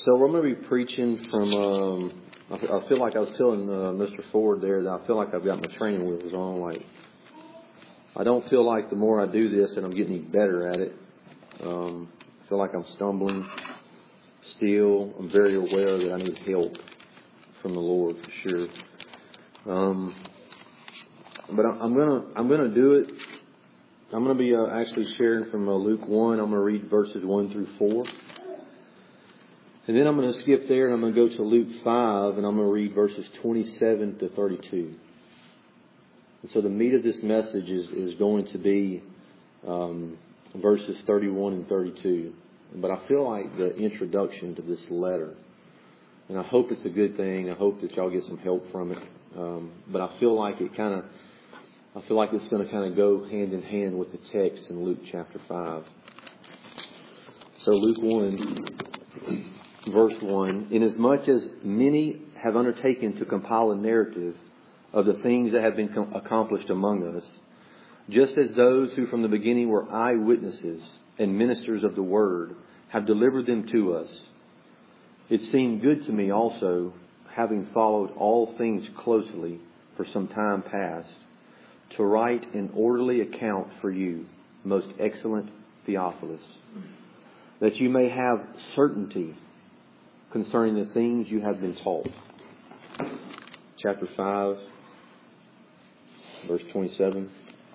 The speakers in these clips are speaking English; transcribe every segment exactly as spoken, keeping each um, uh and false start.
So we're going to be preaching from, um, I, f- I feel like I was telling uh, Mister Ford there that I feel like I've got my training wheels on. Like, I don't feel like the more I do this that I'm getting any better at it. Um, I feel like I'm stumbling still. I'm very aware that I need help from the Lord for sure. Um, but I, I'm gonna I'm gonna do it. I'm gonna be uh, actually sharing from uh, Luke one. I'm gonna read verses one through four. And then I'm going to skip there and I'm going to go to Luke five and I'm going to read verses twenty-seven to thirty-two. And so the meat of this message is, is going to be um, verses thirty-one and thirty-two. But I feel like the introduction to this letter, and I hope it's a good thing. I hope that y'all get some help from it. Um, but I feel like it kind of, I feel like it's going to kind of go hand in hand with the text in Luke chapter five. So Luke one. Verse one, inasmuch as many have undertaken to compile a narrative of the things that have been com- accomplished among us, just as those who from the beginning were eyewitnesses and ministers of the word have delivered them to us, it seemed good to me also, having followed all things closely for some time past, to write an orderly account for you, most excellent Theophilus, that you may have certainty concerning the things you have been taught. Chapter five, verse twenty-seven.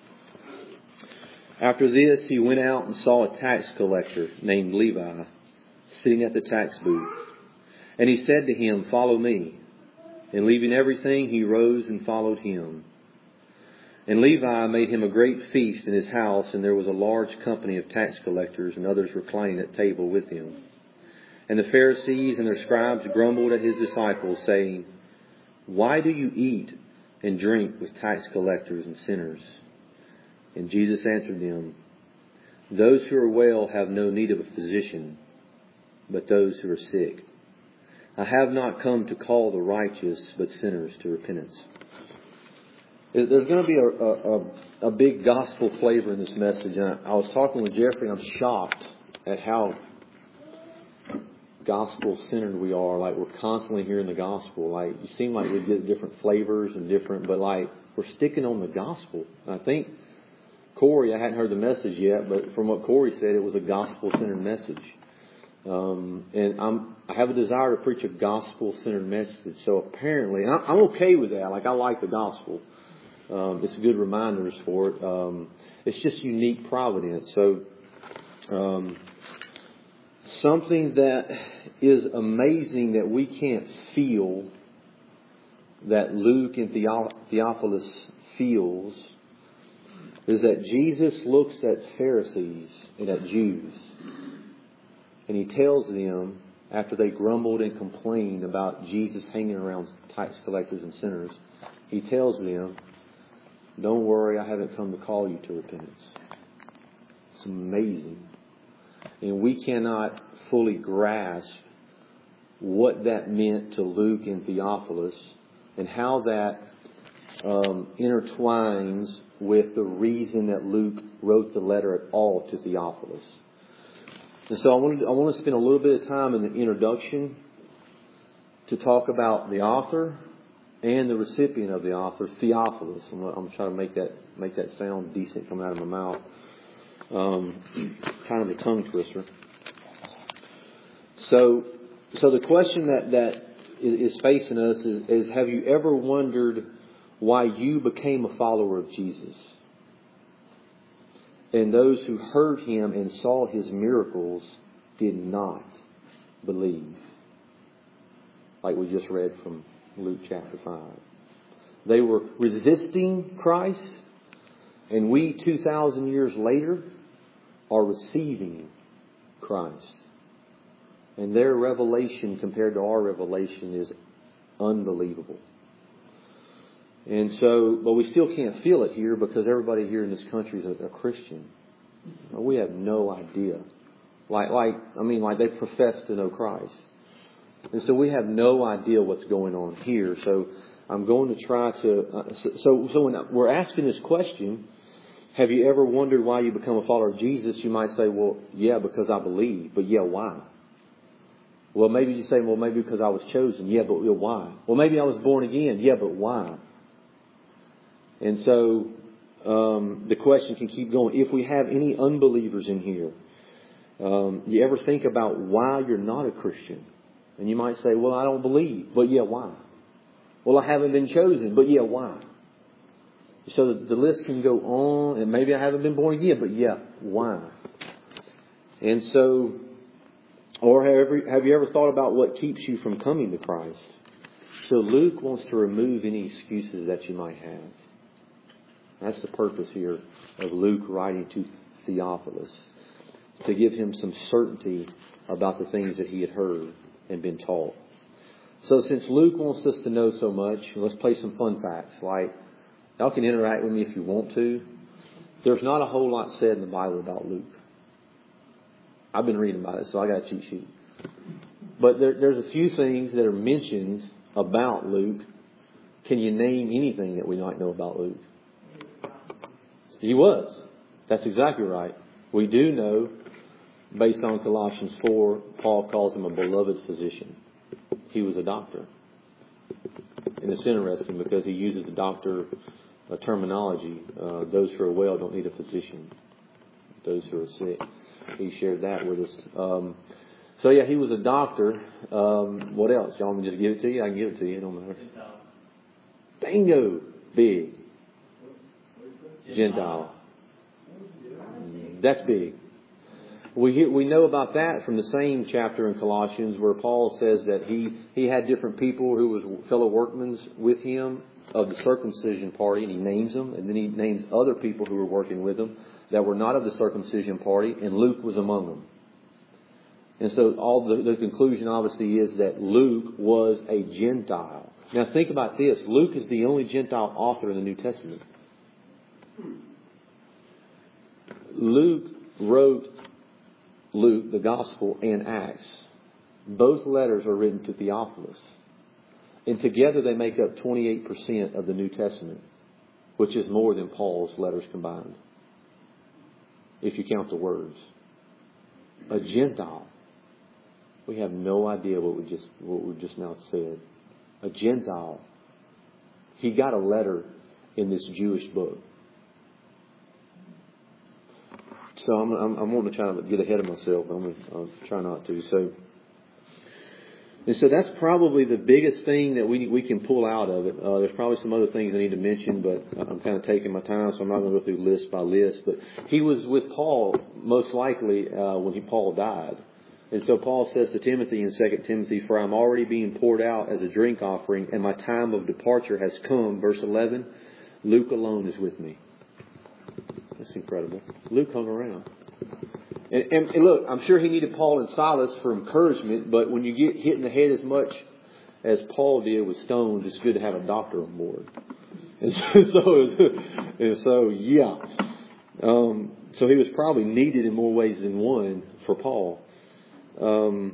After this, he went out and saw a tax collector named Levi sitting at the tax booth. And he said to him, "Follow me." And leaving everything, he rose and followed him. And Levi made him a great feast in his house, and there was a large company of tax collectors and others reclining at table with him. And the Pharisees and their scribes grumbled at his disciples, saying, "Why do you eat and drink with tax collectors and sinners?" And Jesus answered them, "Those who are well have no need of a physician, but those who are sick. I have not come to call the righteous, but sinners to repentance." There's going to be a, a, a big gospel flavor in this message. And I, I was talking with Jeffrey, and I'm shocked at how gospel-centered we are. Like, we're constantly hearing the gospel. Like, you seem like we get different flavors and different, but like, we're sticking on the gospel. And I think Corey, I hadn't heard the message yet, but from what Corey said, it was a gospel-centered message. Um, and I'm, I have a desire to preach a gospel-centered message. So apparently, and I, I'm okay with that. Like, I like the gospel. Um, it's good reminders for it. Um, it's just unique providence. So, um, something that is amazing that we can't feel that Luke and Theophilus feels is that Jesus looks at Pharisees and at Jews, and he tells them, after they grumbled and complained about Jesus hanging around tax collectors and sinners, he tells them, "Don't worry, I haven't come to call you to repentance." It's amazing. And we cannot fully grasp what that meant to Luke and Theophilus and how that um, intertwines with the reason that Luke wrote the letter at all to Theophilus. And so I want to, I want to spend a little bit of time in the introduction to talk about the author and the recipient of the author, Theophilus. I'm, I'm trying to make that make that sound decent coming out of my mouth. Um, kind of a tongue twister. So, so the question that, that is facing us is, is, have you ever wondered why you became a follower of Jesus? And those who heard him and saw his miracles did not believe. Like we just read from Luke chapter five. They were resisting Christ, and we two thousand years later are receiving Christ. And their revelation compared to our revelation is unbelievable. And so, but we still can't feel it here because everybody here in this country is a, a Christian. We have no idea. Like, like, I mean, like they profess to know Christ. And so we have no idea what's going on here. So I'm going to try to, uh, so, so when we're asking this question, have you ever wondered why you become a follower of Jesus? You might say, well, yeah, because I believe. But yeah, why? Well, maybe you say, well, maybe because I was chosen. Yeah, but why? Well, maybe I was born again. Yeah, but why? And so um, the question can keep going. If we have any unbelievers in here, um, you ever think about why you're not a Christian? And you might say, well, I don't believe. But yeah, why? Well, I haven't been chosen. But yeah, why? So the list can go on. And maybe I haven't been born again. But yeah, why? And so, or have you, have you ever thought about what keeps you from coming to Christ? So Luke wants to remove any excuses that you might have. That's the purpose here of Luke writing to Theophilus, to give him some certainty about the things that he had heard and been taught. So since Luke wants us to know so much, let's play some fun facts. Like, y'all can interact with me if you want to. There's not a whole lot said in the Bible about Luke. I've been reading about it, so I got a cheat sheet. But there, there's a few things that are mentioned about Luke. Can you name anything that we might know about Luke? He was. That's exactly right. We do know, based on Colossians four, Paul calls him a beloved physician. He was a doctor. And it's interesting because he uses the doctor uh, terminology. Uh, those who are well don't need a physician. Those who are sick. He shared that with us. Um, so yeah, he was a doctor. Um, what else? Y'all want me to just give it to you? I can give it to you. It don't matter. Bingo. Big. Gentile. That's big. We hear, we know about that from the same chapter in Colossians where Paul says that he, he had different people who was fellow workmen with him of the circumcision party, and he names them, and then he names other people who were working with him that were not of the circumcision party, and Luke was among them. And so all the, the conclusion obviously is that Luke was a Gentile. Now think about this. Luke is the only Gentile author in the New Testament. Luke wrote Luke, the Gospel, and Acts. Both letters are written to Theophilus. And together they make up twenty-eight percent of the New Testament, which is more than Paul's letters combined, if you count the words. A Gentile. We have no idea what we just what we just now said. A Gentile. He got a letter in this Jewish book. So I'm, I'm, I'm wanting to try to get ahead of myself, but I'm going to I'll try not to. So, and so that's probably the biggest thing that we we can pull out of it. Uh, there's probably some other things I need to mention, but I'm kind of taking my time, so I'm not going to go through list by list. But he was with Paul most likely uh, when he, Paul died. And so Paul says to Timothy in Second Timothy, "For I'm already being poured out as a drink offering, and my time of departure has come." Verse eleven, Luke alone is with me. That's incredible. Luke hung around. And, and, and look, I'm sure he needed Paul and Silas for encouragement, but when you get hit in the head as much as Paul did with stones, it's good to have a doctor on board. And so, so, and so yeah. Um, so he was probably needed in more ways than one for Paul. Um,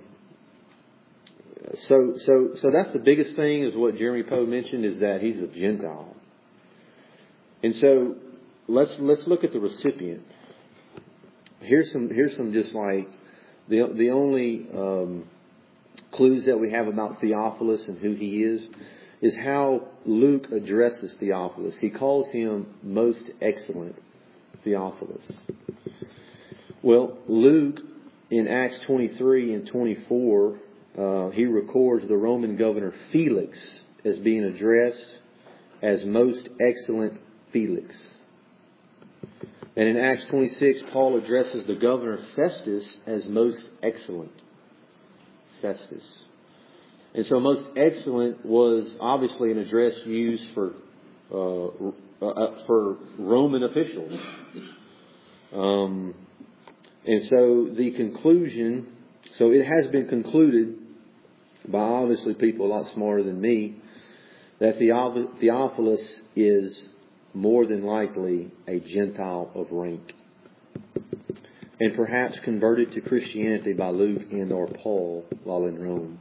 so, so, so that's the biggest thing is what Jeremy Poe mentioned is that he's a Gentile. And so, Let's let's look at the recipient. Here's some here's some just like the the only um, clues that we have about Theophilus and who he is is how Luke addresses Theophilus. He calls him most excellent Theophilus. Well, Luke in Acts twenty-three and twenty-four uh, he records the Roman governor Felix as being addressed as most excellent Felix. And in Acts twenty-six, Paul addresses the governor Festus as most excellent Festus. And so most excellent was obviously an address used for uh, uh, for Roman officials. Um, and so the conclusion, so it has been concluded by obviously people a lot smarter than me, that Theophilus is more than likely a Gentile of rank, and perhaps converted to Christianity by Luke and or Paul while in Rome.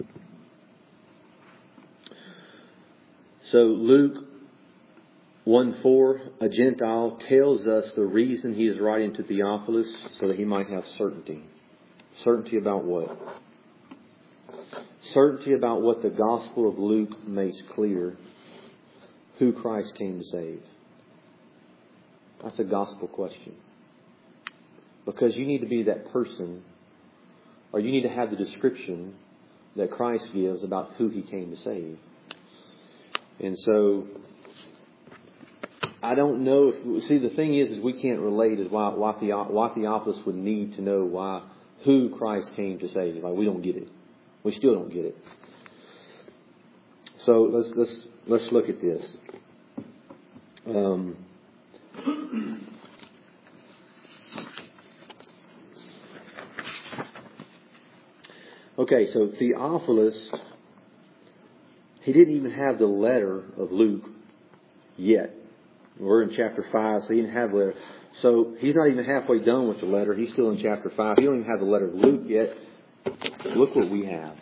So Luke one four, a Gentile, tells us the reason he is writing to Theophilus so that he might have certainty. Certainty about what? Certainty about what the Gospel of Luke makes clear, who Christ came to save. That's a gospel question. Because you need to be that person, or you need to have the description that Christ gives about who He came to save. And so, I don't know if... See, the thing is, is we can't relate is why, why, the, why Theophilus would need to know why who Christ came to save. Like, we don't get it. We still don't get it. So, let's let's let's look at this. Um... Okay, so Theophilus, he didn't even have the letter of Luke yet. We're in chapter five, so he didn't have the letter. So he's not even halfway done with the letter. He's still in chapter five. He don't even have the letter of Luke yet. Look what we have.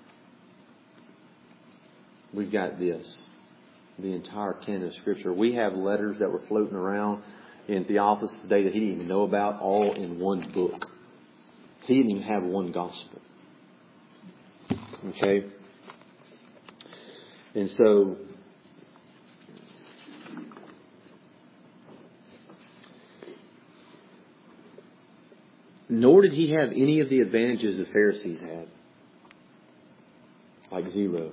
We've got this. The entire canon of Scripture. We have letters that were floating around in Theophilus today that he didn't even know about, all in one book. He didn't even have one gospel. Okay? And so, nor did he have any of the advantages the Pharisees had. Like zero.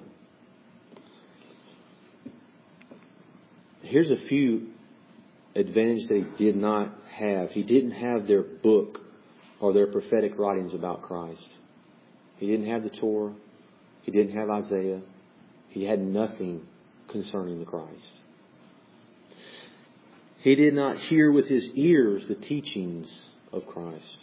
Here's a few advantages that he did not have. He didn't have their book or their prophetic writings about Christ. He didn't have the Torah. He didn't have Isaiah. He had nothing concerning the Christ. He did not hear with his ears the teachings of Christ,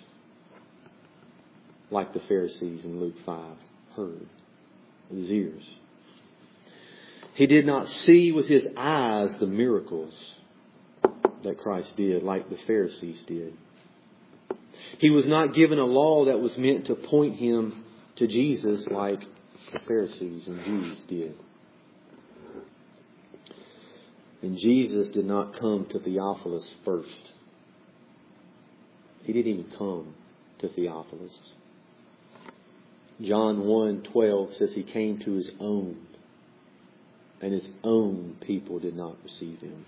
like the Pharisees in Luke five heard with his ears. He did not see with his eyes the miracles that Christ did, like the Pharisees did. He was not given a law that was meant to point him to Jesus like the Pharisees and Jews did. And Jesus did not come to Theophilus first. He didn't even come to Theophilus. John one twelve says he came to his own, and his own people did not receive him.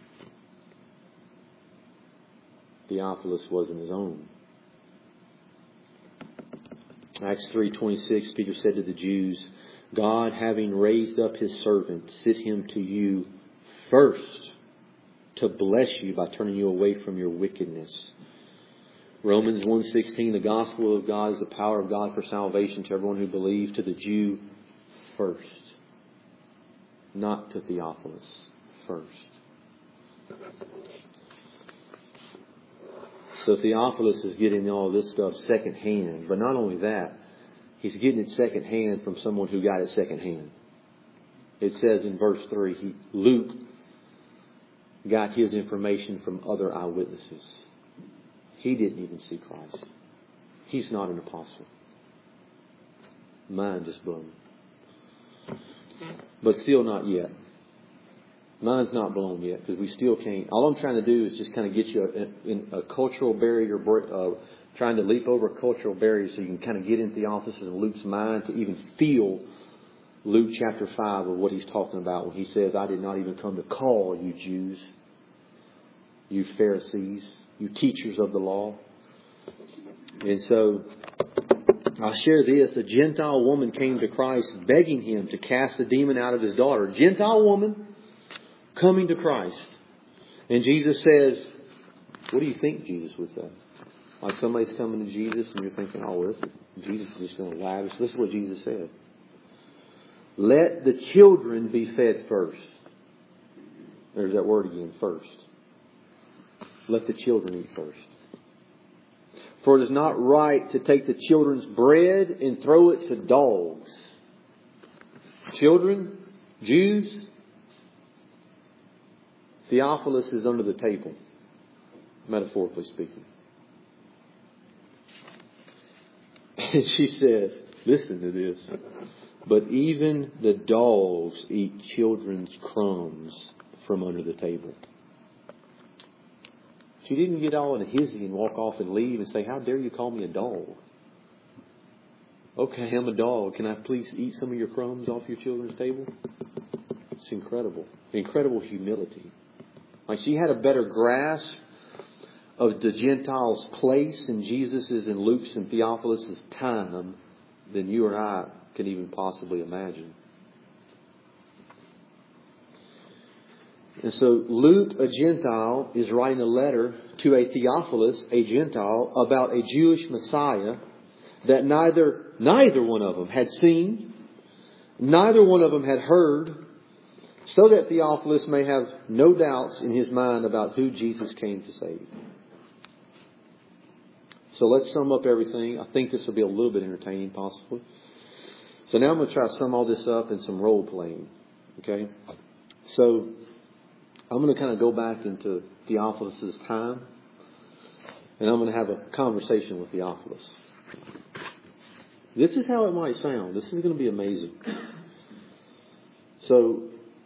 Theophilus wasn't his own. Acts three twenty-six, Peter said to the Jews, God, having raised up his servant, sent him to you first to bless you by turning you away from your wickedness. Romans one sixteen, the gospel of God is the power of God for salvation to everyone who believes, to the Jew first. Not to Theophilus first. So Theophilus is getting all this stuff secondhand. But not only that, he's getting it secondhand from someone who got it secondhand. It says in verse three, he, Luke got his information from other eyewitnesses. He didn't even see Christ. He's not an apostle. Mind is blown. But still not yet. Mine's not blown yet because we still can't. All I'm trying to do is just kind of get you a, in a cultural barrier, uh, trying to leap over a cultural barrier so you can kind of get in Theophilus and Luke's mind to even feel Luke chapter five of what he's talking about when he says, I did not even come to call you Jews, you Pharisees, you teachers of the law. And so I'll share this. A Gentile woman came to Christ begging him to cast the demon out of his daughter. A Gentile woman coming to Christ. And Jesus says, what do you think Jesus would say? Like somebody's coming to Jesus and you're thinking, oh, well, Jesus is just going to lavish. This is what Jesus said. Let the children be fed first. There's that word again, first. Let the children eat first. For it is not right to take the children's bread and throw it to dogs. Children, Jews, Theophilus is under the table, metaphorically speaking. And she said, listen to this. But even the dogs eat children's crumbs from under the table. She didn't get all in a hizzy and walk off and leave and say, how dare you call me a dog? Okay, I'm a dog. Can I please eat some of your crumbs off your children's table? It's incredible. Incredible humility. Like she had a better grasp of the Gentiles' place in Jesus's and Luke's and Theophilus' time than you or I can even possibly imagine. And so Luke, a Gentile, is writing a letter to a Theophilus, a Gentile, about a Jewish Messiah that neither neither one of them had seen, neither one of them had heard, so that Theophilus may have no doubts in his mind about who Jesus came to save. So let's sum up everything. I think this will be a little bit entertaining, possibly. So now I'm going to try to sum all this up in some role playing. Okay? So I'm going to kind of go back into Theophilus' time, and I'm going to have a conversation with Theophilus. This is how it might sound. This is going to be amazing. So,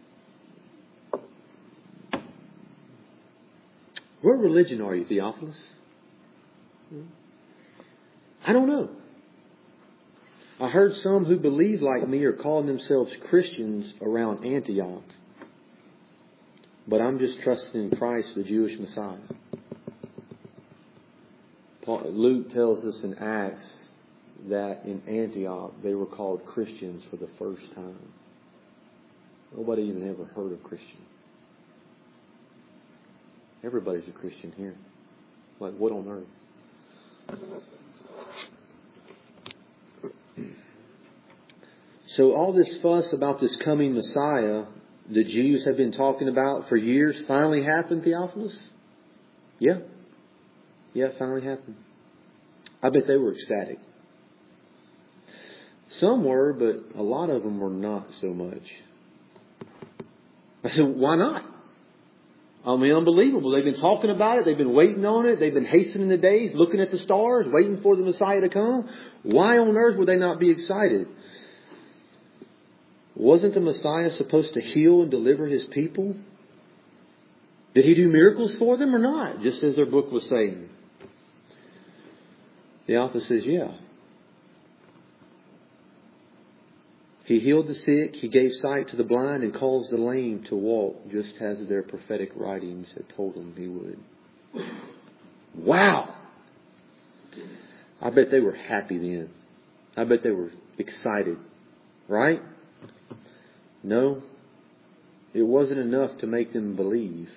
what religion are you, Theophilus? I don't know. I heard some who believe like me are calling themselves Christians around Antioch. But I'm just trusting in Christ, the Jewish Messiah. Paul, Luke tells us in Acts that in Antioch they were called Christians for the first time. Nobody even ever heard of Christian. Everybody's a Christian here. Like, what on earth? So all this fuss about this coming Messiah the Jews have been talking about for years finally happened, Theophilus? Yeah. Yeah, it finally happened. I bet they were ecstatic. Some were, but a lot of them were not so much. I said, why not? I mean, unbelievable. They've been talking about it. They've been waiting on it. They've been hastening the days, looking at the stars, waiting for the Messiah to come. Why on earth would they not be excited? Wasn't the Messiah supposed to heal and deliver His people? Did He do miracles for them or not? Just as their book was saying. Theophilus says, yeah. He healed the sick, He gave sight to the blind, and caused the lame to walk, just as their prophetic writings had told them He would. Wow! I bet they were happy then. I bet they were excited. Right? No, it wasn't enough to make them believe.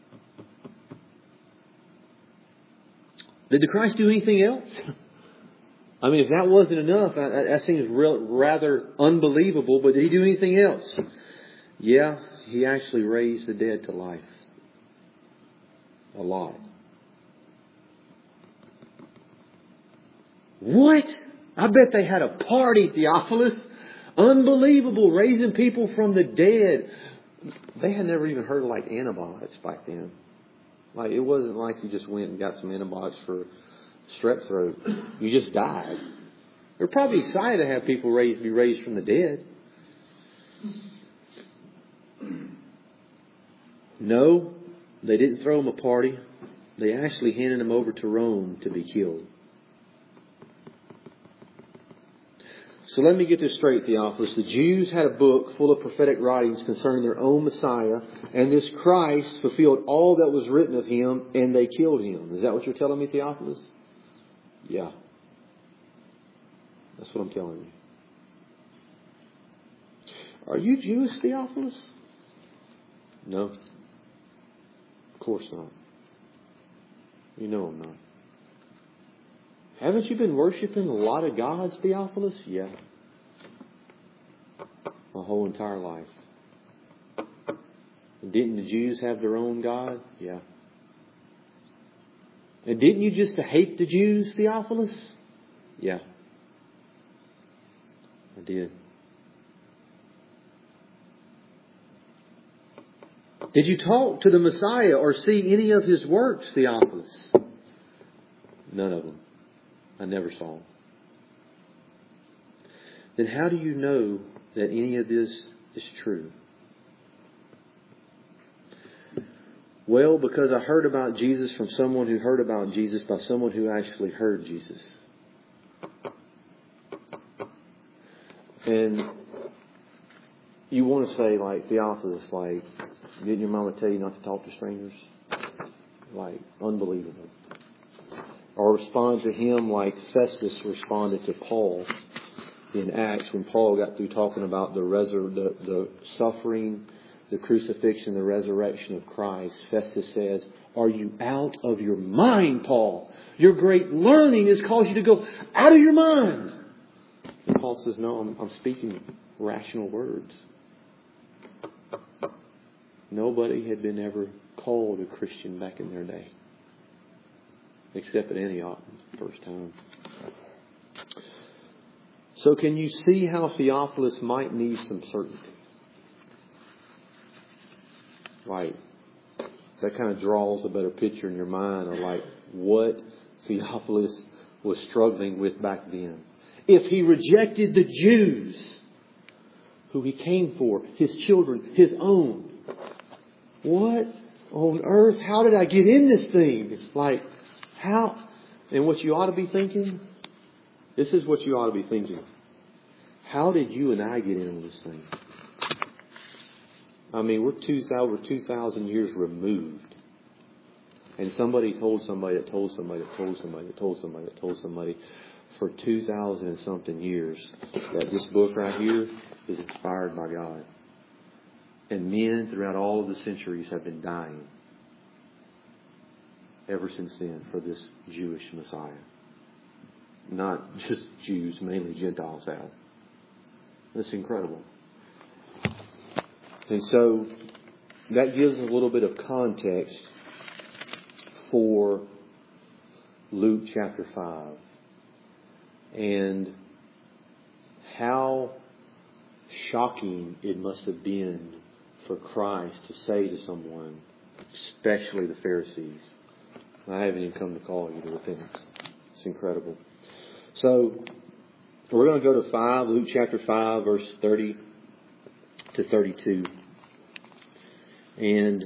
Did the Christ do anything else? I mean, if that wasn't enough, that seems real, rather unbelievable. But did He do anything else? Yeah, He actually raised the dead to life. Alive. What? I bet they had a party, Theophilus. Unbelievable, raising people from the dead. They had never even heard of like antibiotics back then. Like, it wasn't like you just went and got some antibiotics for strep throat. You just died. They're probably excited to have people raised, be raised from the dead. No, they didn't throw them a party. They actually handed them over to Rome to be killed. So let me get this straight, Theophilus. The Jews had a book full of prophetic writings concerning their own Messiah, and this Christ fulfilled all that was written of Him, and they killed Him. Is that what you're telling me, Theophilus? Yeah. That's what I'm telling you. Are you Jewish, Theophilus? No. Of course not. You know I'm not. Haven't you been worshiping a lot of gods, Theophilus? Yeah. My whole entire life. And didn't the Jews have their own God? Yeah. And didn't you just hate the Jews, Theophilus? Yeah. I did. Did you talk to the Messiah or see any of His works, Theophilus? None of them. I never saw them. Then how do you know that any of this is true? Well, because I heard about Jesus from someone who heard about Jesus by someone who actually heard Jesus. And you want to say, like, Theophilus, like, didn't your mama tell you not to talk to strangers? Like, unbelievable. Or respond to him like Festus responded to Paul in Acts when Paul got through talking about the, resur- the, the suffering, the crucifixion, the resurrection of Christ. Festus says, are you out of your mind, Paul? Your great learning has caused you to go out of your mind. And Paul says, no, I'm, I'm speaking rational words. Nobody had been ever called a Christian back in their day. Except at Antioch, the first time. So can you see how Theophilus might need some certainty? Like, that kind of draws a better picture in your mind of like what Theophilus was struggling with back then. If he rejected the Jews who he came for, his children, his own, what on earth, how did I get in this thing? It's like, how? And what you ought to be thinking, this is what you ought to be thinking. How did you and I get into this thing? I mean, we're two, over two thousand years removed. And somebody told somebody that told somebody that told somebody that told somebody that told somebody for two thousand and something years that this book right here is inspired by God. And men throughout all of the centuries have been dying ever since then for this Jewish Messiah. Not just Jews, mainly Gentiles have. That's incredible. And so that gives a little bit of context for Luke chapter five. And how shocking it must have been for Christ to say to someone, especially the Pharisees, I haven't even come to call you to repentance. It's incredible. So we're going to go to five, Luke chapter five, verse thirty to thirty-two. And,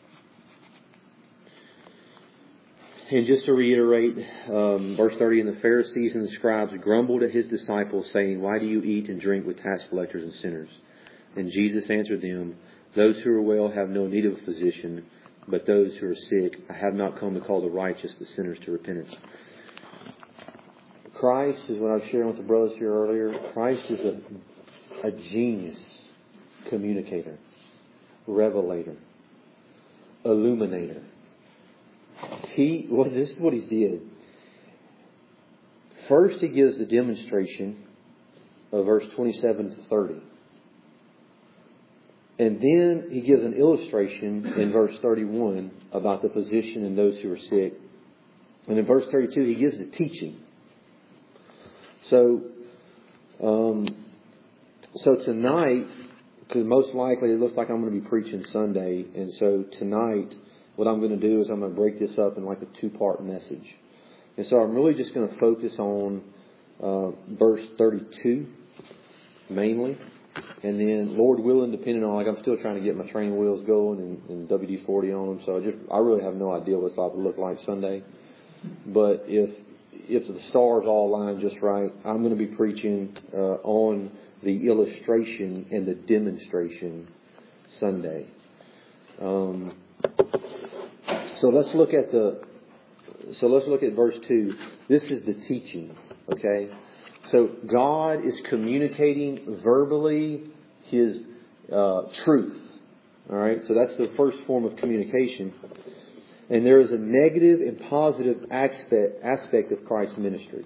and just to reiterate, um, verse thirty, and the Pharisees and the scribes grumbled at his disciples, saying, why do you eat and drink with tax collectors and sinners? And Jesus answered them, those who are well have no need of a physician, but those who are sick. I have not come to call the righteous, but sinners to repentance. Christ is what I was sharing with the brothers here earlier. Christ is a, a genius communicator, revelator, illuminator. He, well, this is what he did. First, he gives the demonstration of verse twenty-seven to thirty. And then he gives an illustration in verse thirty-one about the physician and those who are sick. And in verse thirty-two, he gives the teaching. So, um, so tonight, because most likely it looks like I'm going to be preaching Sunday. And so tonight, what I'm going to do is I'm going to break this up in like a two-part message. And so I'm really just going to focus on uh, verse thirty-two mainly. And then, Lord willing, depending on, like, I'm still trying to get my training wheels going and, and W D forty on them. So I just, I really have no idea what it's like to look like Sunday. But if, if the stars all line just right, I'm going to be preaching uh, on the illustration and the demonstration Sunday. Um, so let's look at the, so let's look at verse two. This is the teaching, okay? So God is communicating verbally His uh, truth. All right. So that's the first form of communication. And there is a negative and positive aspect aspect of Christ's ministry.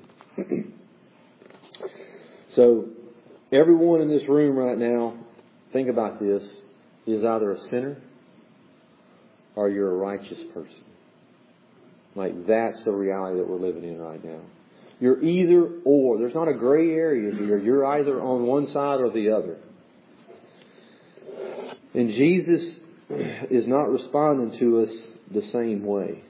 So everyone in this room right now, think about this, is either a sinner or you're a righteous person. Like, that's the reality that we're living in right now. You're either or. There's not a gray area here. You're either on one side or the other. And Jesus is not responding to us the same way.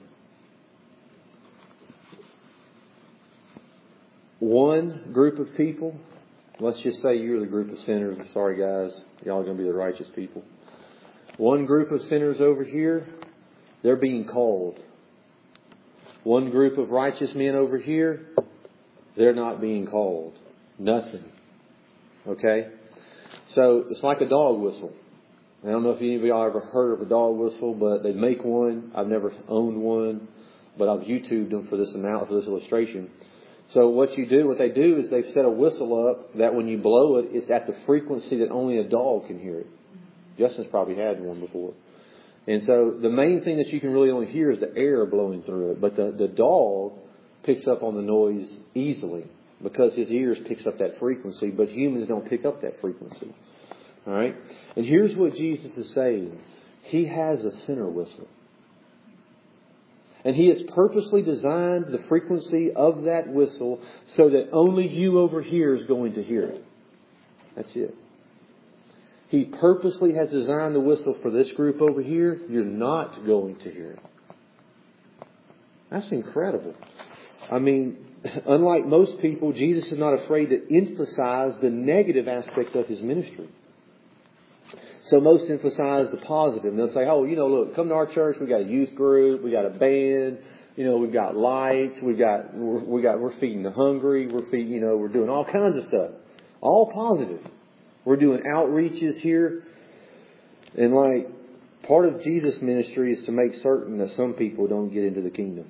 One group of people, let's just say you're the group of sinners. I'm sorry, guys. Y'all are going to be the righteous people. One group of sinners over here, they're being called. One group of righteous men over here, they're not being called. Nothing. Okay? So it's like a dog whistle. I don't know if any of y'all ever heard of a dog whistle, but they make one. I've never owned one, but I've YouTubed them for this amount, for this illustration. So what you do, what they do is they've set a whistle up that when you blow it, it's at the frequency that only a dog can hear it. Justin's probably had one before. And so the main thing that you can really only hear is the air blowing through it. But the, the dog picks up on the noise easily because his ears picks up that frequency, but humans don't pick up that frequency. All right? And here's what Jesus is saying. He has a sinner whistle. And He has purposely designed the frequency of that whistle so that only you over here is going to hear it. That's it. He purposely has designed the whistle for this group over here. You're not going to hear it. That's incredible. I mean, unlike most people, Jesus is not afraid to emphasize the negative aspect of His ministry. So most emphasize the positive. And they'll say, oh, you know, look, come to our church. We got a youth group. We got a band. You know, we've got lights. We got, we're, we got, we're feeding the hungry. We're feeding, you know, we're doing all kinds of stuff. All positive. We're doing outreaches here. And like, part of Jesus' ministry is to make certain that some people don't get into the kingdom.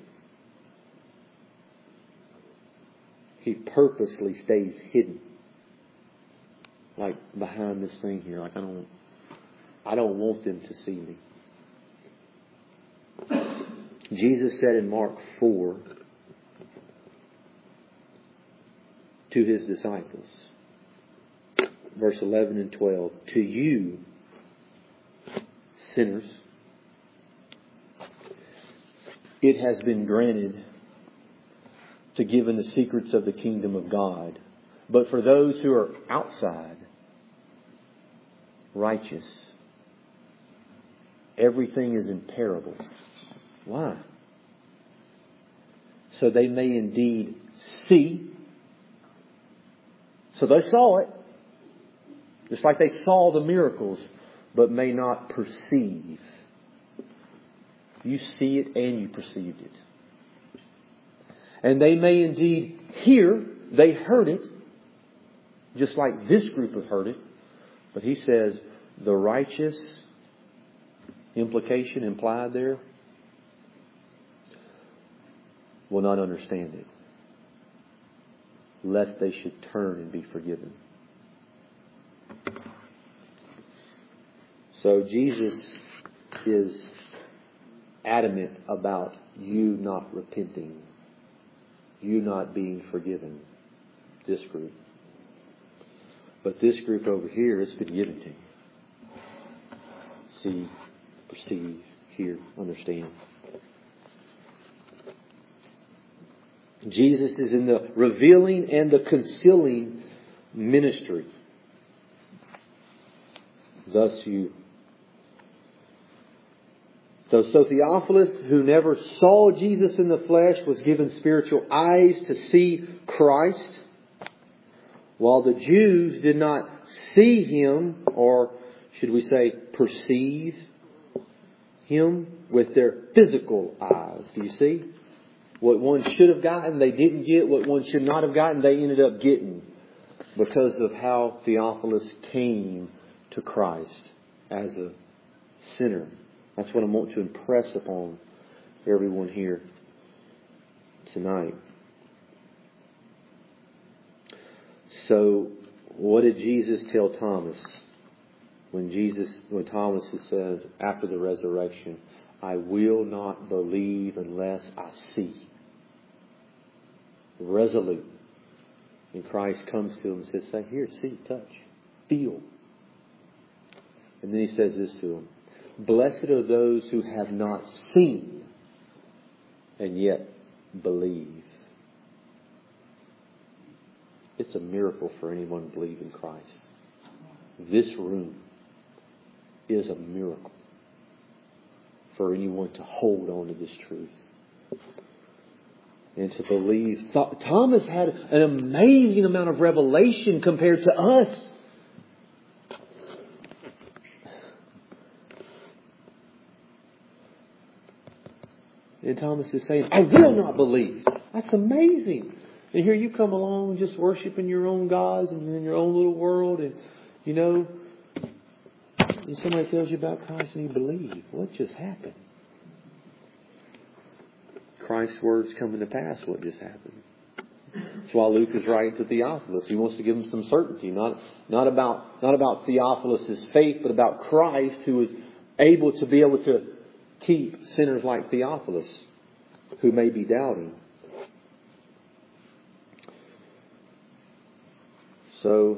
He purposely stays hidden. Like behind this thing here. Like I don't, I don't want them to see me. Jesus said in Mark four to His disciples, verse eleven and twelve, to you, sinners, it has been granted to give in the secrets of the kingdom of God. But for those who are outside, righteous, everything is in parables. Why? So they may indeed see. So they saw it. Just like they saw the miracles, but may not perceive. You see it and you perceived it. And they may indeed hear. They heard it. Just like this group have heard it. But He says the righteous, implication implied there, will not understand it, lest they should turn and be forgiven. So Jesus is adamant about you not repenting, you not being forgiven, this group. But this group over here, it's been given to you. See, perceive, hear, understand. Jesus is in the revealing and the concealing ministry. Thus you. So, so Theophilus, who never saw Jesus in the flesh, was given spiritual eyes to see Christ, while the Jews did not see Him, or should we say perceive Him with their physical eyes. Do you see? What one should have gotten, they didn't get. What one should not have gotten, they ended up getting. Because of how Theophilus came to Christ as a sinner. That's what I want to impress upon everyone here tonight. So, what did Jesus tell Thomas? When Jesus, when Thomas says after the resurrection, I will not believe unless I see. Resolute. And Christ comes to him and says, say, here, see, touch, feel. And then He says this to him. Blessed are those who have not seen and yet believe. It's a miracle for anyone to believe in Christ. This room is a miracle for anyone to hold on to this truth and to believe. Thomas had an amazing amount of revelation compared to us. And Thomas is saying, I will not believe. That's amazing. And here you come along just worshiping your own gods and you're in your own little world, and you know, and somebody tells you about Christ and you believe. What just happened? Christ's words coming to pass. What just happened? That's why Luke is writing to Theophilus. He wants to give him some certainty, not not about not about Theophilus' faith, but about Christ, who is able to be able to keep sinners like Theophilus, who may be doubting. So,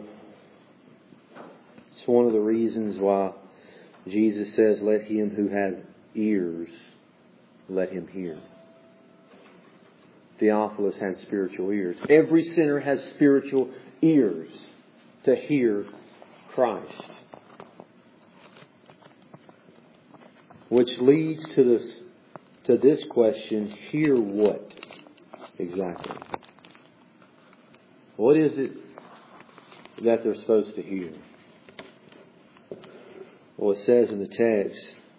it's one of the reasons why Jesus says, "Let him who has ears, let him hear." Theophilus had spiritual ears. Every sinner has spiritual ears to hear Christ. Which leads to this, to this question, hear what exactly? What is it that they're supposed to hear? Well, it says in the text,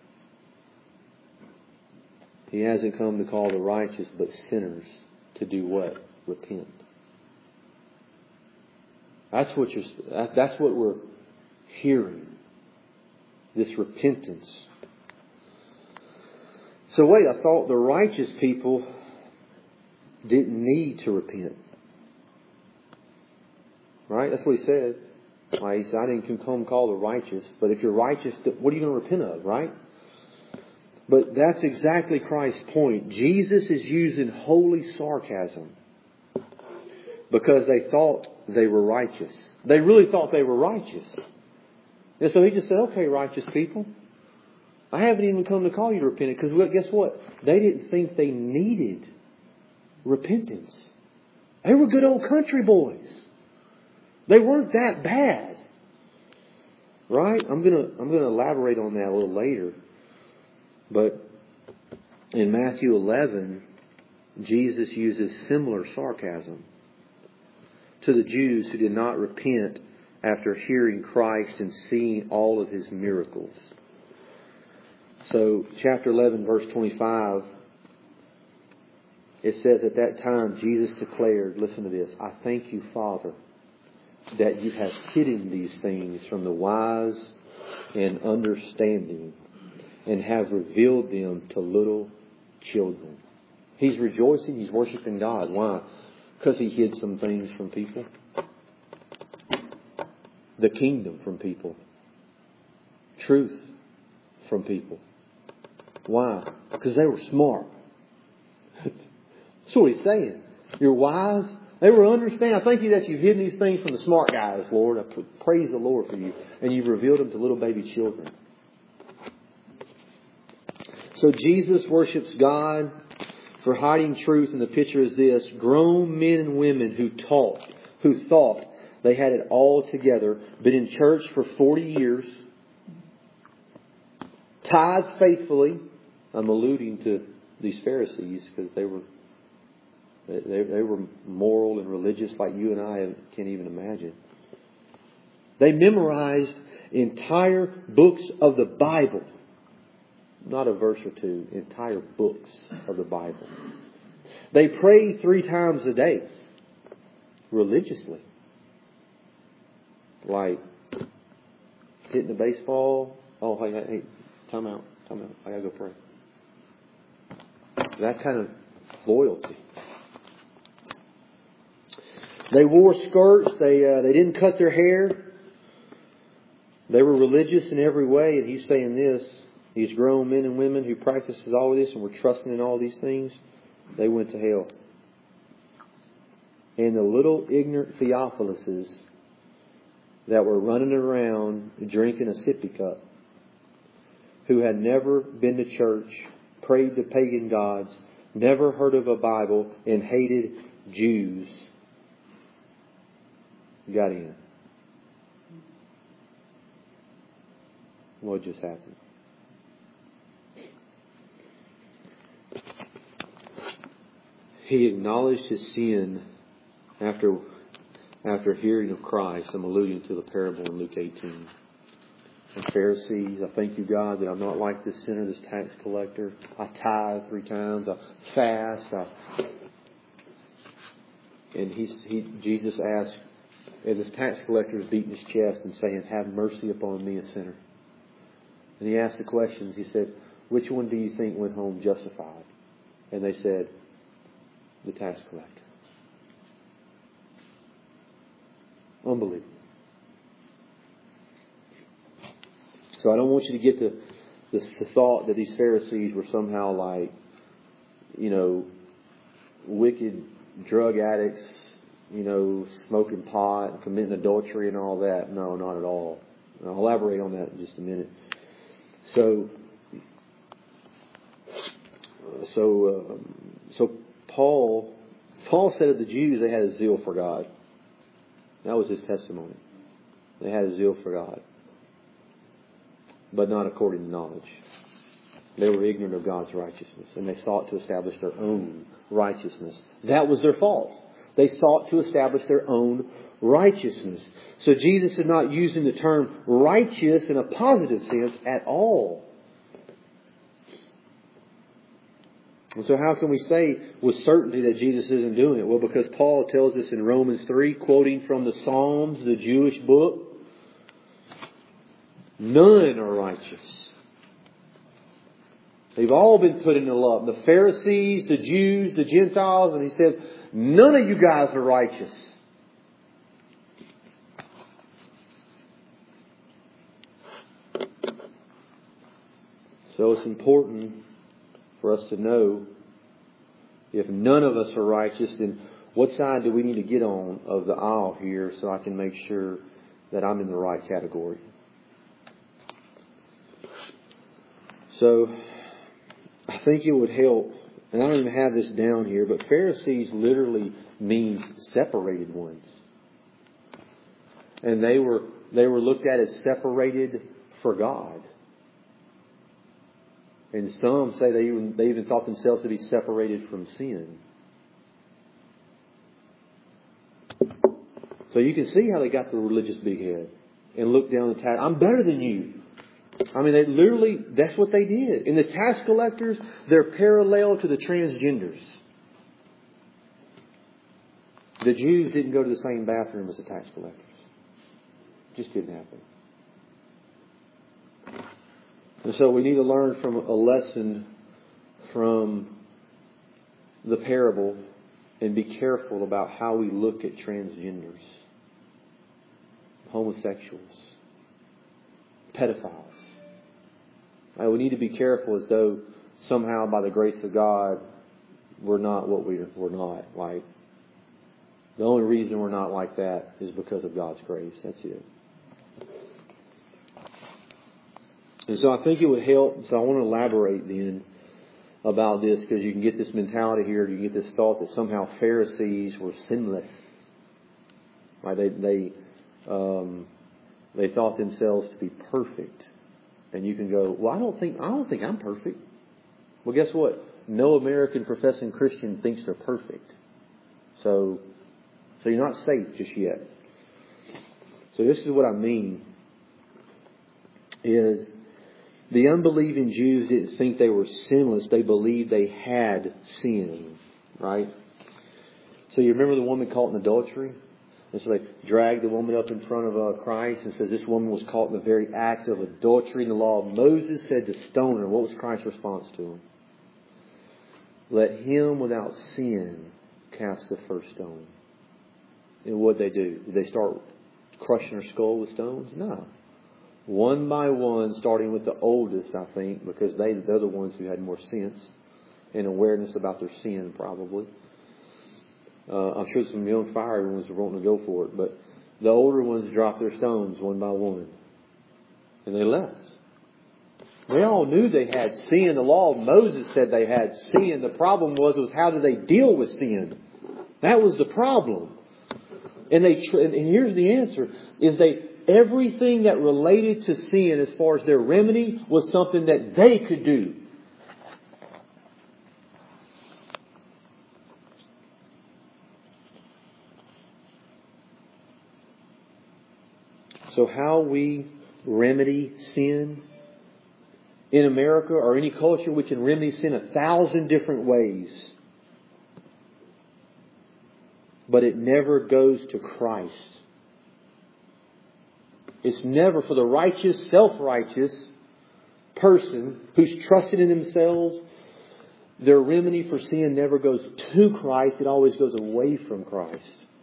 He hasn't come to call the righteous, but sinners to do what? Repent. That's what you're. That's what we're hearing. This repentance. So wait, I thought the righteous people didn't need to repent. Right? That's what he said. Right? He said, I didn't come to call the righteous, but if you're righteous, what are you going to repent of? Right? But that's exactly Christ's point. Jesus is using holy sarcasm because they thought they were righteous. They really thought they were righteous. And so he just said, okay, righteous people, I haven't even come to call you to repent, because guess what? They didn't think they needed repentance. They were good old country boys. They weren't that bad. Right? I'm gonna I'm gonna elaborate on that a little later. But in Matthew eleven, Jesus uses similar sarcasm to the Jews who did not repent after hearing Christ and seeing all of His miracles. So, chapter eleven, verse twenty-five, it says, at that time Jesus declared, listen to this, I thank you, Father, that you have hidden these things from the wise and understanding, and have revealed them to little children. He's rejoicing. He's worshiping God. Why? Because He hid some things from people. The kingdom from people. Truth from people. Why? Because they were smart. That's what He's saying. You're wise. They were understanding. I thank you that you've hidden these things from the smart guys, Lord. I praise the Lord for you. And you've revealed them to little baby children. So Jesus worships God for hiding truth, and the picture is this. Grown men and women who taught, who thought they had it all together, been in church for forty years, tithed faithfully. I'm alluding to these Pharisees because they were they, they were moral and religious like you and I can't even imagine. They memorized entire books of the Bible. Not a verse or two, entire books of the Bible. They prayed three times a day, religiously. Like hitting the baseball. Oh, hey, hey, time out, time out. I gotta go pray. That kind of loyalty. They wore skirts. They uh, they didn't cut their hair. They were religious in every way, and He's saying this. These grown men and women who practices all of this and were trusting in all these things, they went to hell. And the little ignorant Theophiluses that were running around drinking a sippy cup, who had never been to church, prayed to pagan gods, never heard of a Bible, and hated Jews, got in. What just happened? He acknowledged his sin after after hearing of Christ. I'm alluding to the parable in Luke eighteen. The Pharisees, I thank you, God, that I'm not like this sinner, this tax collector. I tithe three times. I fast. I... and he's, he, Jesus asked, and this tax collector is beating his chest and saying, "Have mercy upon me, a sinner." And he asked the questions. He said, "Which one do you think went home justified?" And they said, "The tax collector." Unbelievable. So I don't want you to get the, the, the thought that these Pharisees were somehow like, you know, wicked drug addicts, you know, smoking pot, committing adultery and all that. No, not at all. And I'll elaborate on that in just a minute. So, so, uh, so Paul, Paul said of the Jews they had a zeal for God. That was his testimony. They had a zeal for God, but not according to knowledge. They were ignorant of God's righteousness, and they sought to establish their own righteousness. That was their fault. They sought to establish their own righteousness. So Jesus is not using the term righteous in a positive sense at all. And so how can we say with certainty that Jesus isn't doing it? Well, because Paul tells us in Romans three, quoting from the Psalms, the Jewish book, none are righteous. They've all been put in the lump. The Pharisees, the Jews, the Gentiles, and he said, none of you guys are righteous. So it's important for us to know if none of us are righteous, then what side do we need to get on of the aisle here so I can make sure that I'm in the right category? So I think it would help, and I don't even have this down here, but Pharisees literally means separated ones. And they were they were looked at as separated for God. And some say they even, they even thought themselves to be separated from sin. So you can see how they got the religious big head and looked down the tax. I'm better than you. I mean, they literally, that's what they did. And the tax collectors, they're parallel to the transgenders. The Jews didn't go to the same bathroom as the tax collectors. It just didn't happen. And so we need to learn from a lesson from the parable and be careful about how we look at transgenders, homosexuals, pedophiles. Right, we need to be careful as though somehow by the grace of God we're not what we're, we're not. Like, the only reason we're not like that is because of God's grace. That's it. And so I think it would help. So I want to elaborate then about this, because you can get this mentality here. You get this thought that somehow Pharisees were sinless. Right? They they um, they thought themselves to be perfect. And you can go, well, I don't think I don't think I'm perfect. Well, guess what? No American professing Christian thinks they're perfect. So, so you're not safe just yet. So this is what I mean. Is the unbelieving Jews didn't think they were sinless. They believed they had sin. Right? So you remember the woman caught in adultery? And so they dragged the woman up in front of uh, Christ and says this woman was caught in the very act of adultery. And the law of Moses said to stone her. What was Christ's response to him? Let him without sin cast the first stone. And what did they do? Did they start crushing her skull with stones? No. One by one, starting with the oldest, I think, because they, they're the ones who had more sense and awareness about their sin, probably. Uh, I'm sure some young fiery ones were wanting to go for it, but the older ones dropped their stones one by one. And they left. They all knew they had sin. The law of Moses said they had sin. The problem was, was how did they deal with sin? That was the problem. And they, and here's the answer, is they, everything that related to sin as far as their remedy was something that they could do. So how we remedy sin in America or any culture, we can remedy sin a thousand different ways. but it never goes to Christ. It's never for the righteous, self-righteous person who's trusted in themselves. Their remedy for sin never goes to Christ. It always goes away from Christ.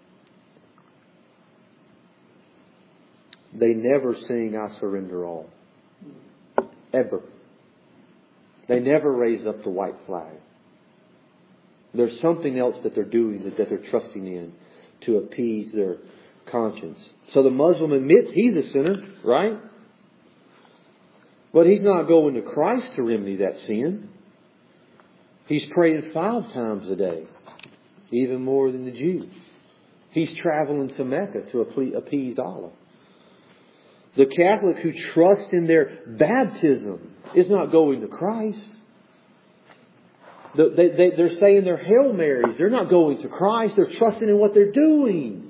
They never sing, I surrender all. Ever. They never raise up the white flag. There's something else that they're doing, that, that they're trusting in to appease their conscience. So the Muslim admits he's a sinner, right? But he's not going to Christ to remedy that sin. He's praying five times a day, even more than the Jews. He's traveling to Mecca to appease Allah. The Catholic who trusts in their baptism is not going to Christ. They, they, they're saying their Hail Marys. They're not going to Christ. They're trusting in what they're doing.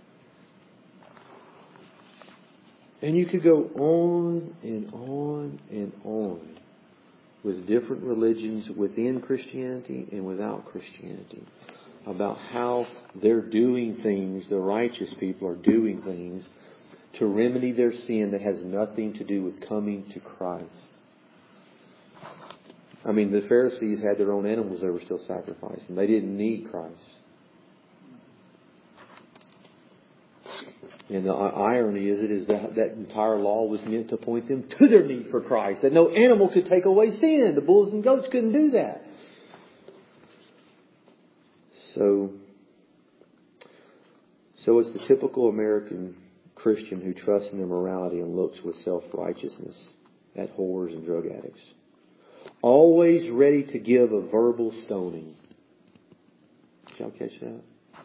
And you could go on and on and on with different religions within Christianity and without Christianity about how they're doing things, the righteous people are doing things to remedy their sin that has nothing to do with coming to Christ. I mean, the Pharisees had their own animals they were still sacrificing. They didn't need Christ. And the irony is, it is that that entire law was meant to point them to their need for Christ. That no animal could take away sin. The bulls and goats couldn't do that. So, so it's the typical American Christian who trusts in their morality and looks with self-righteousness at whores and drug addicts. Always ready to give a verbal stoning. Did y'all catch that?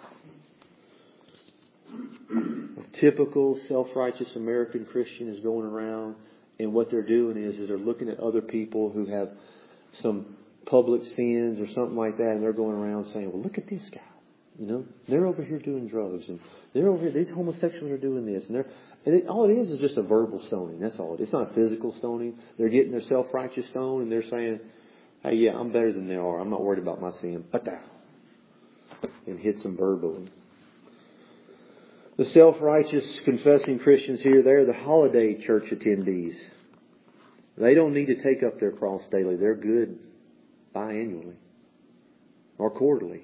A typical self-righteous American Christian is going around, and what they're doing is, is they're looking at other people who have some public sins or something like that, and they're going around saying, well, look at this guy. You know, they're over here doing drugs, and they're over here, these homosexuals are doing this, and they're, and it, all it is is just a verbal stoning. That's all. It's not a physical stoning. They're getting their self-righteous stone, and they're saying, hey, yeah, I'm better than they are. I'm not worried about my sin. And hits them verbally. The self-righteous confessing Christians here, they're the holiday church attendees. They don't need to take up their cross daily. They're good biannually or quarterly.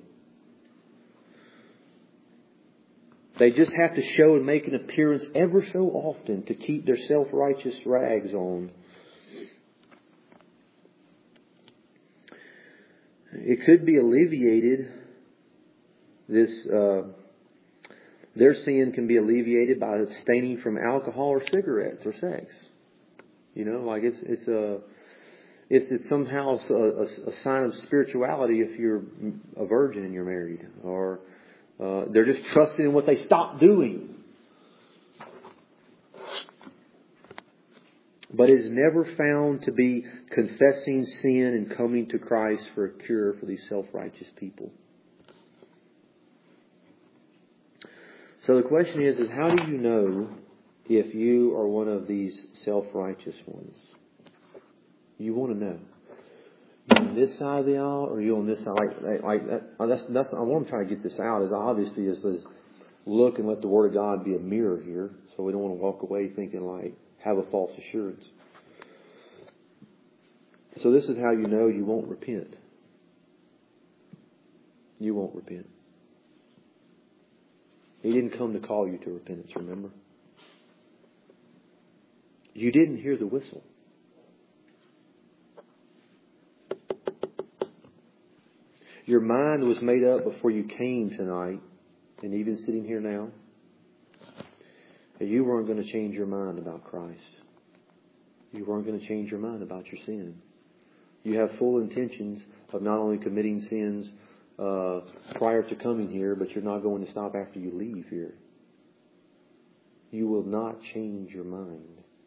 They just have to show and make an appearance ever so often to keep their self-righteous rags on. It could be alleviated. This uh, their sin can be alleviated by abstaining from alcohol or cigarettes or sex. You know, like it's it's a it's it's somehow a, a, a sign of spirituality if you're a virgin and you're married, or uh, they're just trusting in what they stopped doing. But it is never found to be confessing sin and coming to Christ for a cure for these self-righteous people. So the question is, is how do you know if you are one of these self-righteous ones? You want to know. You on this side of the aisle, or you on this side? Like, like that, that's that's. What I'm trying to get this out is obviously is, is look and let the Word of God be a mirror here, so we don't want to walk away thinking like have a false assurance. So this is how you know you won't repent. You won't repent. He didn't come to call you to repentance, remember? You didn't hear the whistle. Your mind was made up before you came tonight, and even sitting here now, and you weren't going to change your mind about Christ. You weren't going to change your mind about your sin. You have full intentions of not only committing sins uh, prior to coming here, but you're not going to stop after you leave here. You will not change your mind.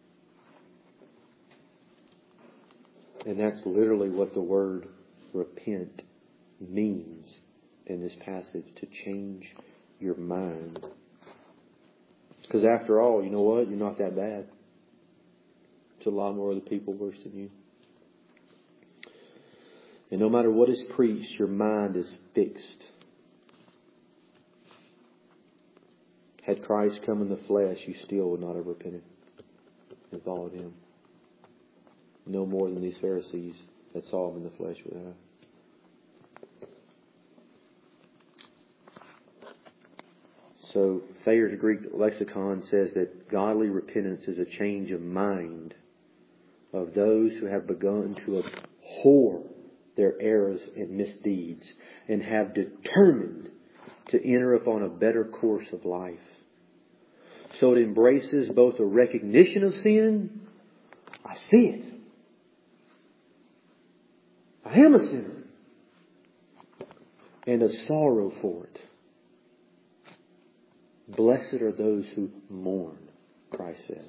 And that's literally what the word repent means in this passage, to change your mind. Because after all, you know what? You're not that bad. It's a lot more other people worse than you. And no matter what is preached, your mind is fixed. Had Christ come in the flesh, you still would not have repented and followed Him. No more than these Pharisees that saw Him in the flesh would have. So Thayer's Greek lexicon says that godly repentance is a change of mind of those who have begun to abhor their errors and misdeeds and have determined to enter upon a better course of life. So it embraces both a recognition of sin, I see it, I am a sinner, and a sorrow for it. Blessed are those who mourn, Christ says.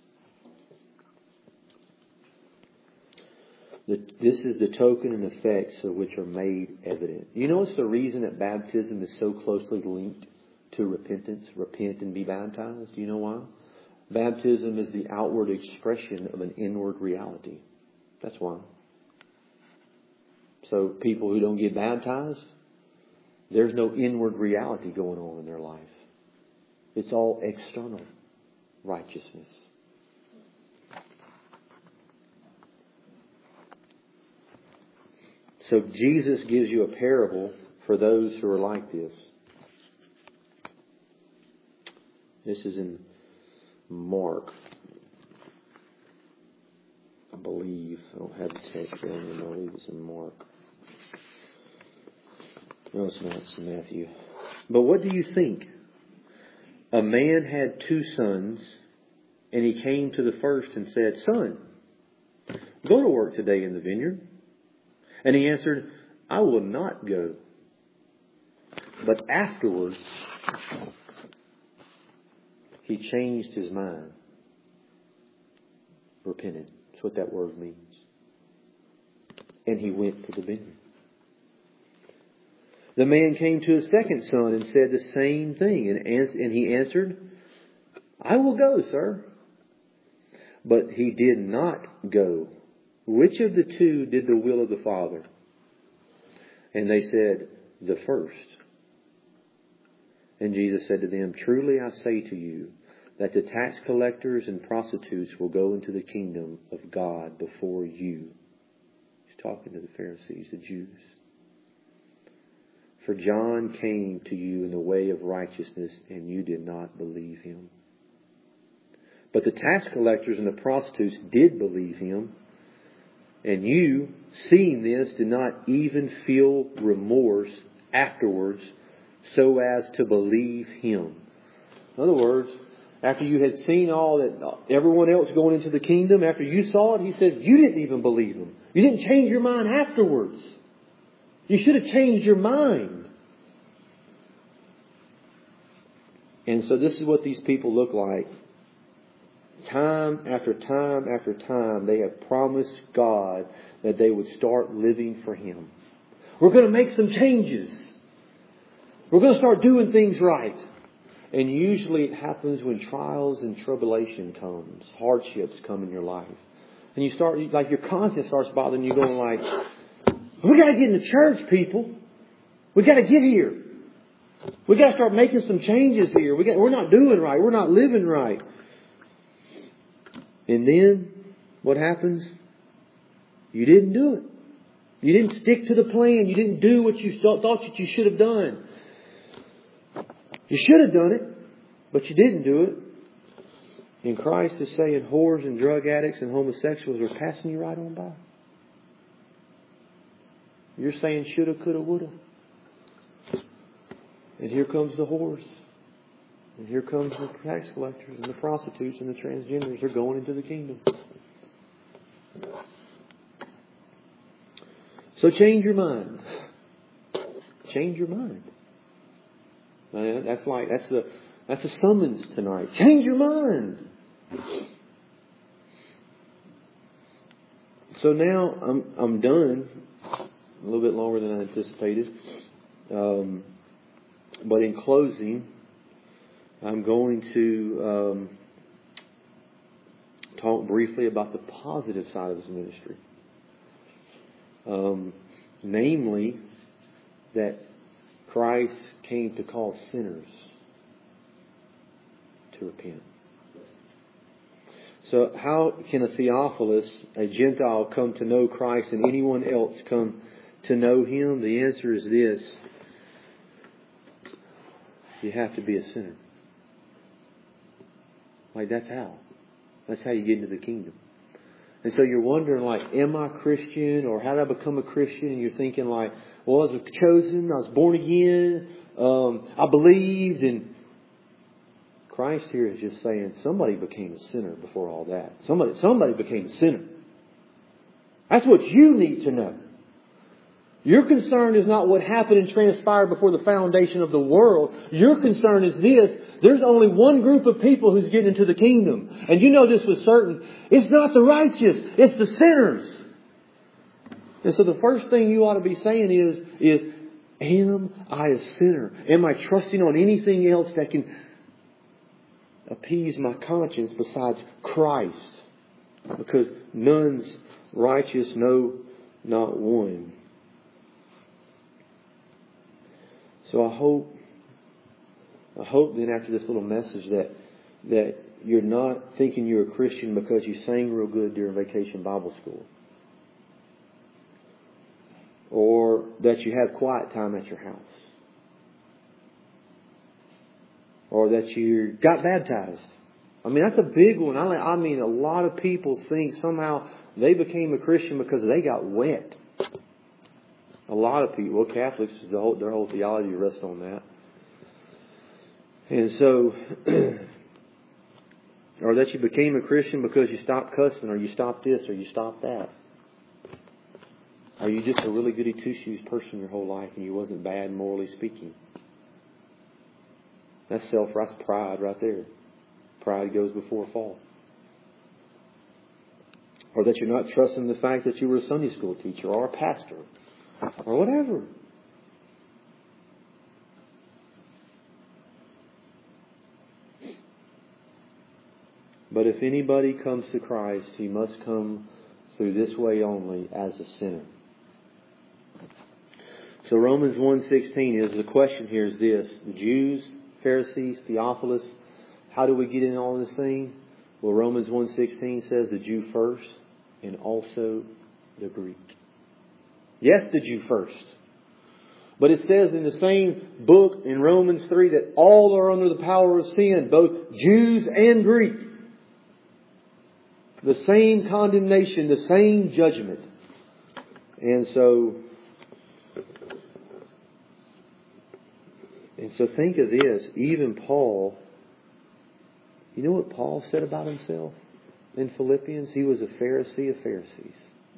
This is the token and effects of which are made evident. You know it's the reason that baptism is so closely linked to repentance? Repent and be baptized. Do you know why? Baptism is the outward expression of an inward reality. That's why. So people who don't get baptized, there's no inward reality going on in their life. It's all external righteousness. So Jesus gives you a parable for those who are like this. This is in Mark. I believe. I don't have the text here. I believe it's in Mark. No, it's not. It's in Matthew. But what do you think? A man had two sons, and he came to the first and said, Son, go to work today in the vineyard. And he answered, I will not go. But afterwards, he changed his mind. Repented. That's what that word means. And he went to the vineyard. The man came to his second son and said the same thing. And, ans- and he answered, I will go, sir. But he did not go. Which of the two did the will of the Father? And they said, the first. And Jesus said to them, Truly I say to you, that the tax collectors and prostitutes will go into the kingdom of God before you. He's talking to the Pharisees, the Jews. For John came to you in the way of righteousness, and you did not believe him. But the tax collectors and the prostitutes did believe him. And you, seeing this, did not even feel remorse afterwards so as to believe him. In other words, after you had seen all that everyone else going into the kingdom, after you saw it, he said, you didn't even believe him. You didn't change your mind afterwards. You should have changed your mind. And so this is what these people look like. Time after time after time, they have promised God that they would start living for Him. We're going to make some changes. We're going to start doing things right. And usually it happens when trials and tribulation comes, hardships come in your life. And you start, like your conscience starts bothering you, going like, we got to get in the church, people. We got to get here. We got to start making some changes here. We got, we're not doing right. We're not living right. And then what happens? You didn't do it. You didn't stick to the plan. You didn't do what you thought that you should have done. You should have done it, but you didn't do it. And Christ is saying whores and drug addicts and homosexuals are passing you right on by. You're saying shoulda, coulda, woulda. And here comes the whores. And here comes the tax collectors and the prostitutes and the transgenders. They're going into the kingdom. So change your mind. Change your mind. That's like that's a that's a summons tonight. Change your mind. So now I'm I'm done. A little bit longer than I anticipated. Um, but in closing, I'm going to um, talk briefly about the positive side of His ministry. Um, namely, that Christ came to call sinners to repent. So how can a Theophilus, a Gentile, come to know Christ and anyone else come to know Him? The answer is this. You have to be a sinner. Like, that's how. That's how you get into the kingdom. And so you're wondering, like, am I a Christian? Or how did I become a Christian? And you're thinking, like, well, I was chosen. I was born again. Um, I believed. And Christ here is just saying somebody became a sinner before all that. Somebody, somebody became a sinner. That's what you need to know. Your concern is not what happened and transpired before the foundation of the world. Your concern is this. There's only one group of people who's getting into the kingdom. And you know this with certain. It's not the righteous. It's the sinners. And so the first thing you ought to be saying is, is, am I a sinner? Am I trusting on anything else that can appease my conscience besides Christ? Because none's righteous, no, not one. So I hope, I hope then after this little message that that you're not thinking you're a Christian because you sang real good during vacation Bible school, or that you have quiet time at your house, or that you got baptized. I mean, that's a big one. I I mean, a lot of people think somehow they became a Christian because they got wet. A lot of people, well, Catholics, the whole, their whole theology rests on that. And so, or that you became a Christian because you stopped cussing, or you stopped this, or you stopped that. Are you just a really goody two-shoes person your whole life and you wasn't bad morally speaking? That's self, that's pride right there. Pride goes before a fall. Or that you're not trusting the fact that you were a Sunday school teacher or a pastor. Or whatever. But if anybody comes to Christ, he must come through this way only, as a sinner. So Romans one sixteen is, the question here is this. The Jews, Pharisees, Theophilus, how do we get in all this thing? Well, Romans one sixteen says the Jew first and also the Greek. Yes, the Jew first. But it says in the same book in Romans three that all are under the power of sin, both Jews and Greek. The same condemnation, the same judgment. And so, and so think of this, even Paul, you know what Paul said about himself in Philippians? He was a Pharisee of Pharisees.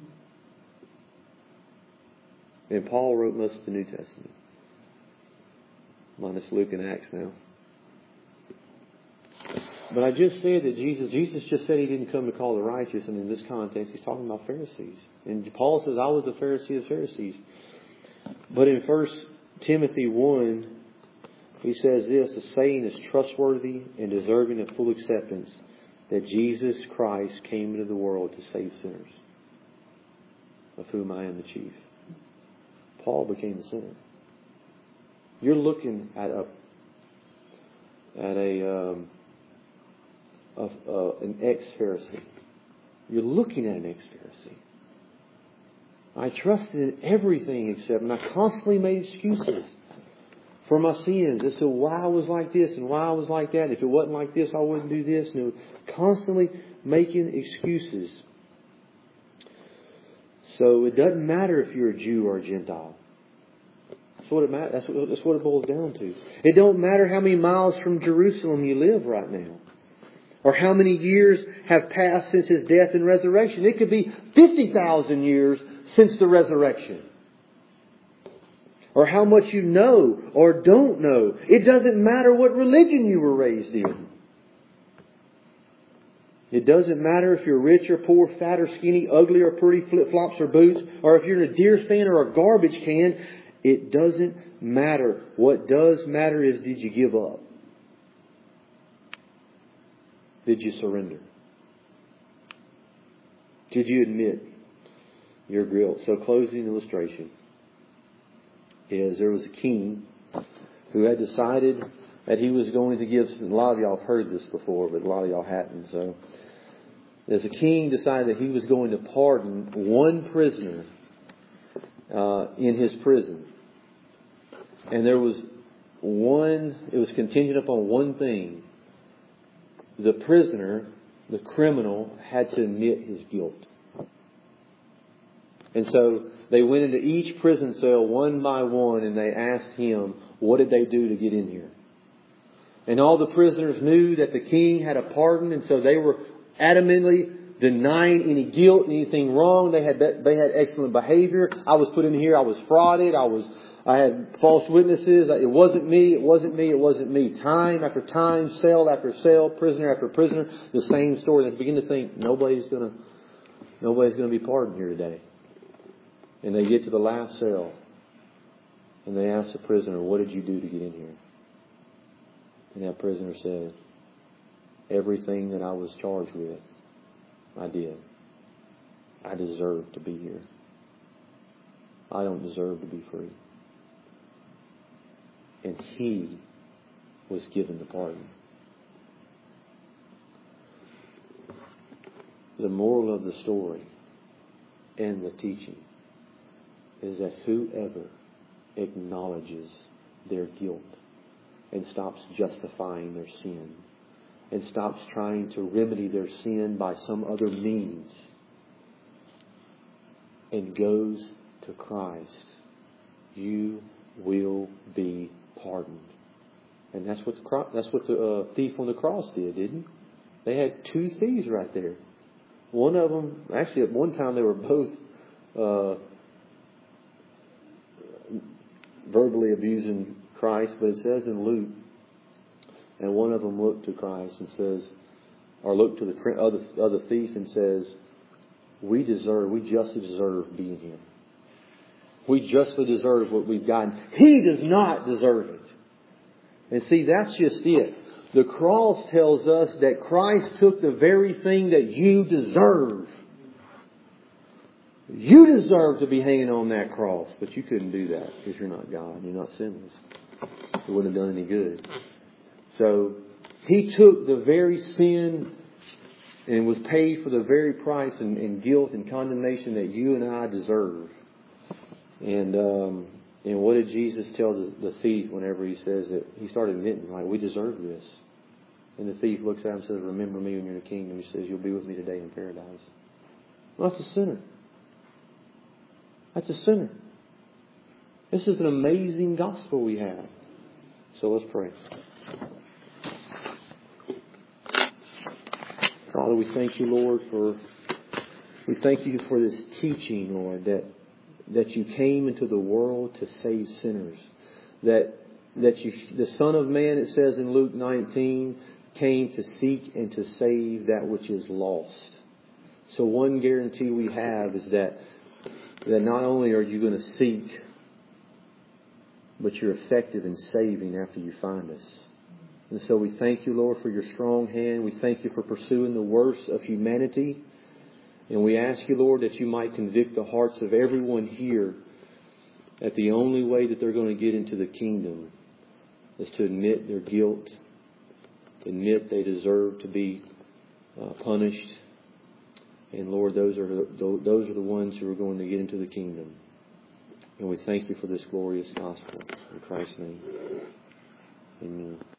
And Paul wrote most of the New Testament. Minus Luke and Acts now. But I just said that Jesus, Jesus just said He didn't come to call the righteous. And in this context, He's talking about Pharisees. And Paul says, I was a Pharisee of Pharisees. But in First Timothy one, he says this, the saying is trustworthy and deserving of full acceptance, that Jesus Christ came into the world to save sinners, of whom I am the chief. Paul became a sinner. You're looking at a at a, um, a, a an ex-Pharisee. You're looking at an ex-Pharisee. I trusted in everything except, and I constantly made excuses for my sins as to why I was like this and why I was like that. And if it wasn't like this, I wouldn't do this. And constantly making excuses. So it doesn't matter if you're a Jew or a Gentile. That's what it matters. That's what, that's what it boils down to. It don't matter how many miles from Jerusalem you live right now, or how many years have passed since His death and resurrection. It could be fifty thousand years since the resurrection. Or how much you know or don't know. It doesn't matter what religion you were raised in. It doesn't matter if you're rich or poor, fat or skinny, ugly or pretty, flip-flops or boots, or if you're in a deer stand or a garbage can. It doesn't matter. What does matter is, did you give up? Did you surrender? Did you admit your guilt? So closing illustration is, there was a king who had decided that he was going to give, a lot of y'all have heard this before, but a lot of y'all hadn't. So, as the king decided that he was going to pardon one prisoner uh, in his prison. And there was one, it was contingent upon one thing. The prisoner, the criminal, had to admit his guilt. And so they went into each prison cell one by one and they asked him, what did they do to get in here? And all the prisoners knew that the king had a pardon, and so they were adamantly denying any guilt, anything wrong. They had they had excellent behavior. I was put in here. I was frauded. I was I had false witnesses. It wasn't me. It wasn't me. It wasn't me. Time after time, cell after cell, prisoner after prisoner, the same story. And they begin to think nobody's gonna nobody's gonna be pardoned here today. And they get to the last cell, and they ask the prisoner, "What did you do to get in here?" And that prisoner said, "Everything that I was charged with, I did. I deserve to be here. I don't deserve to be free." And he was given the pardon. The moral of the story and the teaching is that whoever acknowledges their guilt and stops justifying their sin and stops trying to remedy their sin by some other means and goes to Christ, you will be pardoned. And that's what the cro- that's what the uh, thief on the cross did, didn't they? They had two thieves right there. One of them, actually at one time they were both uh, verbally abusing Christ, but it says in Luke, and one of them looked to Christ and says, or looked to the other other thief and says, "We deserve, we justly deserve being here. We justly deserve what we've gotten. He does not deserve it." And see, that's just it. The cross tells us that Christ took the very thing that you deserve. You deserve to be hanging on that cross, but you couldn't do that because you're not God. You're not sinless. It wouldn't have done any good. So He took the very sin and was paid for the very price and, and guilt and condemnation that you and I deserve. And um, and what did Jesus tell the, the thief whenever he says that he started admitting, like, we deserve this? And the thief looks at him and says, "Remember me when you're in the kingdom." He says, "You'll be with me today in paradise." Well, that's a sinner. That's a sinner. This is an amazing gospel we have. So let's pray. Father, we thank you, Lord, for we thank you for this teaching, Lord, that that you came into the world to save sinners. That that you the Son of Man, it says in Luke nineteen, came to seek and to save that which is lost. So one guarantee we have is that that not only are you going to seek, but you're effective in saving after you find us. And so we thank you, Lord, for your strong hand. We thank you for pursuing the worst of humanity. And we ask you, Lord, that you might convict the hearts of everyone here that the only way that they're going to get into the kingdom is to admit their guilt, admit they deserve to be uh, punished. And Lord, those are the, those are the ones who are going to get into the kingdom. And we thank you for this glorious gospel. In Christ's name, amen.